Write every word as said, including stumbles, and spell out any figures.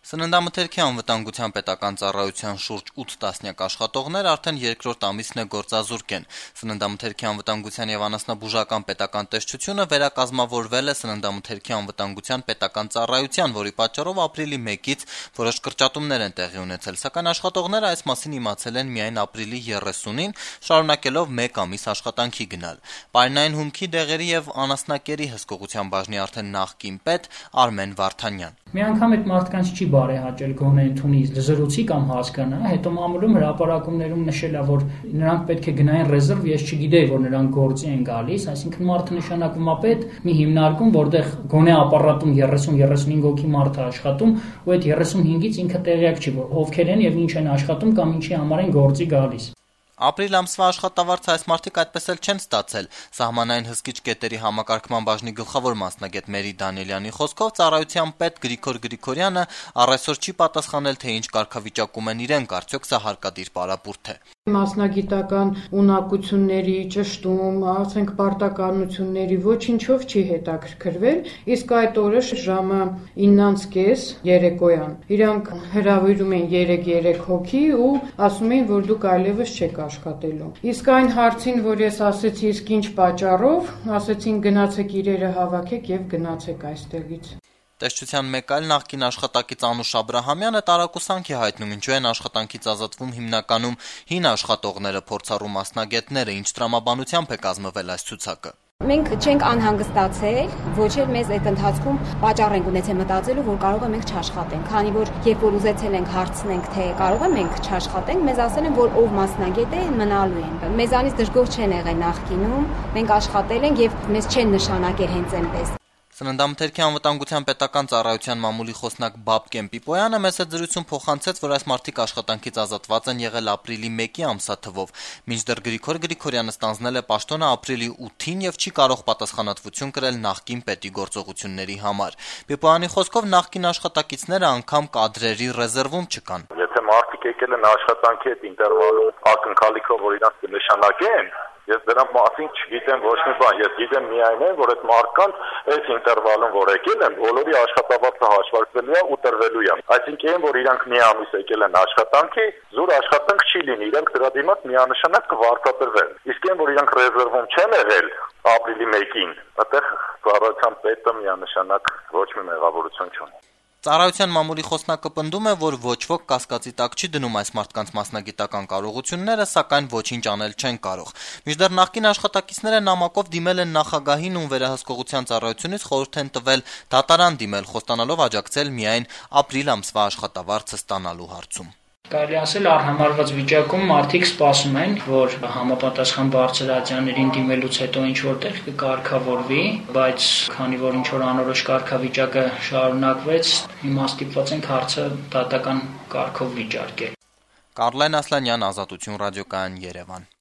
Սննդամթերքի անվտանգության պետական ծառայության շուրջ ութ տասնյակ աշխատողներ արդեն երկրորդ ամիսն է գործազուրկ են։ Սննդամթերքի անվտանգության եւ անասնաբուժական պետական տեսչությունը վերակազմավորվել է Սննդամթերքի անվտանգության պետական ծառայության, որի պատճառով ապրիլի մեկից որոշ կրճատումներ են տեղի ունեցել, սակայն աշխատողները այս մասին իմացել են միայն ապրիլի երեսունին, շարունակելով մեկ ամիս աշխատանքի գնալ։ Պարենային հումքի, դեղերի եւ անասնակերի հսկողության բաժնի արդեն նախկին պետ Արմեն Վարդանյան: Մի անգամ այդ մարդկանց չի բարեհաճել գոնե ընդունի զրուցի կամ հասկանա, հետո մամուլում հրապարակումներում նշել է, որ նրանք պետք է գնային ռեզերվ, ես չգիտեի, որ նրանք գործի են գալիս, այսինքն մարդը նշանակվում է պետ, մի հիմնարկում, որտեղ գոնե ապարատում երեսուն երեսունհինգ հոգի մարդ է աշխատում, ու այդ երեսունհինգից ինքը տեղյակ չի, որ ովքեր են եւ ինչ են աշխատում կամ ինչի համար են գործի գալիս։ Ապրիլ ամսվա աշխատավարձը այս մարդիկ այդպես էլ չեն ստացել։ Սահմանային հսկիչ կետերի համակարգման բաժնի գլխավոր մասնագետ Մերի Դանիելյանի խոսքով ծառայության պետ Գրիգոր Գրիգորյանը առ այսօր չի պատասխանել, թե ինչ կարգավիճակում են իրենք, արդյոք սա հարկադիր պարապուրդ է։ Մասնագիտական ունակությունների ճշտում, ասենք պարտականությունների ոչինչով չի հետաքրքրվել, իսկ այդ օրը ժամը իննից կես երեկոյան իրանք հրավիրում են երեք-երեք հոգի ու ասում են, որ դուք այլևս չեք աշխատելու։ Իսկ այն հարցին, որ ես ասեցի, իսկ ինչ պատճառով, ասեցին գնացեք իրերը հավաքեք եւ գնացեք այստեղից։ Տեսչության մեկ այլ նախկին աշխատակից Անուշ Աբրահամյանը տարակուսանք է հայտնում, ինչու են աշխատանքից ազատվում հիմնականում հին աշխատողները, փորձառու մասնագետները, ինչ տրամաբանությամբ է կազմվել այս ցուցակը։ Մենք չենք անհանգստացել, ոչ էլ մեզ այդ ընթացքում պատճառ ենք ունեցել մտածելու, որ կարող է մենք չաշխատենք, քանի որ երբ որ ուզեցել ենք հարցնենք, թե կարող է մենք չաշխատենք, մեզ ասել են, որ ով մասնագետ է, մնալու են։ Մեզանից դժգոհ չեն եղել նախկինում, մենք աշխատել ենք եւ մեզ չեն նշանակել հենց այնպես։ Սննդամթերքի անվտանգության պետական ծառայության մամուլի խոսնակ Բաբկեն Պիպոյանը մեծ դրություն փոխանցեց, որ այս մարդիկ աշխատանքից ազատված են եղել ապրիլի մեկի ամսաթվով, մինչդեռ Գրիգոր Գրիգորյանը ստանձնել է պաշտոնը ապրիլի ութին եւ չի կարող պատասխանատվություն կրել նախկին պետի գործողությունների համար։ Պիպոյանի խոսքով նախկին աշխատակիցները անգամ կադրերի ռեզերվում չկան։ Եթե մարդիկ եկել են աշխատանքի այդ ինտերվալում ակնկալիքով, որ իրանք կնշանակեն, ես դրանց մասին չգիտեմ ոչ մի բան, ես գիտեմ միայն այն, որ այդ մարդկանց այս ինտերվալում, որ եկել են, բոլորի աշխատավարձը հաշվարկվելու է ու տրվելու է։ Այսինքն, որ իրանք մի ամիս եկել են աշխատանքի, զուր աշխատանք չի լինի, իրանք դրա դիմաց միանշանակ կվարձատրվեն։ Իսկ այն, որ իրանք ռեզերվում չեն եղել ապրիլի մեկին, այդտեղ ծառայության պետը միանշանակ ոչ մի մեղավորություն չունի։ Ծառայության մամուլի խոսնակը պնդում է, որ ոչ ոք կասկածի տակ չի դնում այս մարդկանց մասնագիտական կարողությունները, սակայն ոչինչ անել չեն կարող։ Մինչդեռ նախկին աշխատակիցները նամակով դիմել են նախագահին, ում վերահսկողության ծառայությունից խորհուրդ են տվել դատարան դիմել, խոստանալով աջակցել միայն ապրիլ ամսվա աշխատավարձը ստանալու հարցում։ Կարելի ասել արհամարված վիճակում մարդիկ սպասում են, որ համապատասխան բարձրաստիճաններին դիմելուց հետո ինչ որտեղ կկարգավորվի, բայց քանի որ ինչ որ անորոշ կարգավիճակը շարունակվեց, հիմա ստիպված ենք հարցը դատական կարգով վիճարկել։ Կարլեն Ասլանյան, Ազատություն ռադիոկայան, Երևան։